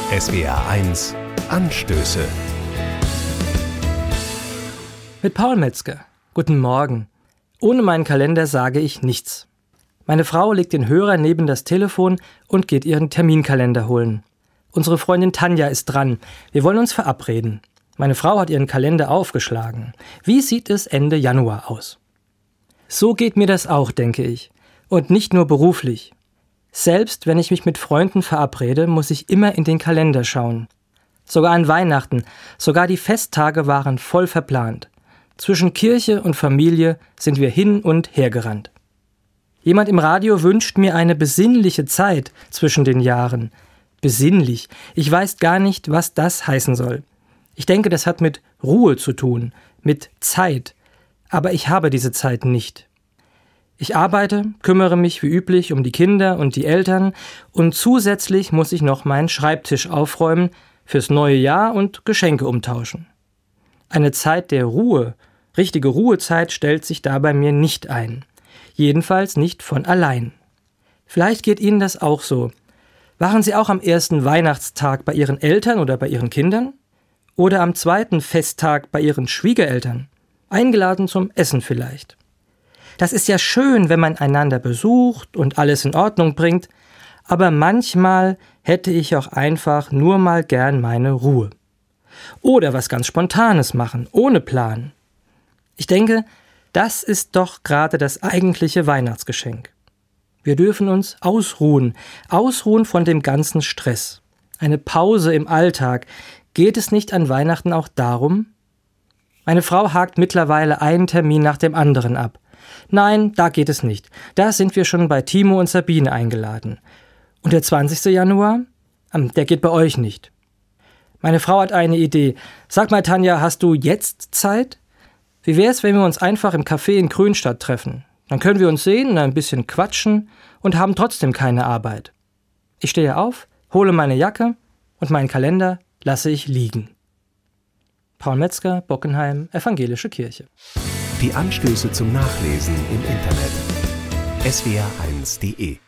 SWR1 Anstöße. Mit Paul Metzger. Guten Morgen. Ohne meinen Kalender sage ich nichts. Meine Frau legt den Hörer neben das Telefon und geht ihren Terminkalender holen. Unsere Freundin Tanja ist dran. Wir wollen uns verabreden. Meine Frau hat ihren Kalender aufgeschlagen. Wie sieht es Ende Januar aus? So geht mir das auch, denke ich. Und nicht nur beruflich. Selbst wenn ich mich mit Freunden verabrede, muss ich immer in den Kalender schauen. Sogar an Weihnachten, sogar die Festtage waren voll verplant. Zwischen Kirche und Familie sind wir hin und her gerannt. Jemand im Radio wünscht mir eine besinnliche Zeit zwischen den Jahren. Besinnlich. Ich weiß gar nicht, was das heißen soll. Ich denke, das hat mit Ruhe zu tun, mit Zeit. Aber ich habe diese Zeit nicht. Ich arbeite, kümmere mich wie üblich um die Kinder und die Eltern und zusätzlich muss ich noch meinen Schreibtisch aufräumen, fürs neue Jahr und Geschenke umtauschen. Eine Zeit der Ruhe, richtige Ruhezeit stellt sich da bei mir nicht ein. Jedenfalls nicht von allein. Vielleicht geht Ihnen das auch so. Waren Sie auch am ersten Weihnachtstag bei Ihren Eltern oder bei Ihren Kindern? Oder am zweiten Festtag bei Ihren Schwiegereltern? Eingeladen zum Essen vielleicht. Das ist ja schön, wenn man einander besucht und alles in Ordnung bringt, aber manchmal hätte ich auch einfach nur mal gern meine Ruhe. Oder was ganz Spontanes machen, ohne Plan. Ich denke, das ist doch gerade das eigentliche Weihnachtsgeschenk. Wir dürfen uns ausruhen von dem ganzen Stress. Eine Pause im Alltag. Geht es nicht an Weihnachten auch darum? Meine Frau hakt mittlerweile einen Termin nach dem anderen ab. Nein, da geht es nicht. Da sind wir schon bei Timo und Sabine eingeladen. Und der 20. Januar? Der geht bei euch nicht. Meine Frau hat eine Idee. Sag mal, Tanja, hast du jetzt Zeit? Wie wär's, wenn wir uns einfach im Café in Grünstadt treffen? Dann können wir uns sehen und ein bisschen quatschen und haben trotzdem keine Arbeit. Ich stehe auf, hole meine Jacke und meinen Kalender lasse ich liegen. Paul Metzger, Bockenheim, Evangelische Kirche. Die Anstöße zum Nachlesen im Internet. swr1.de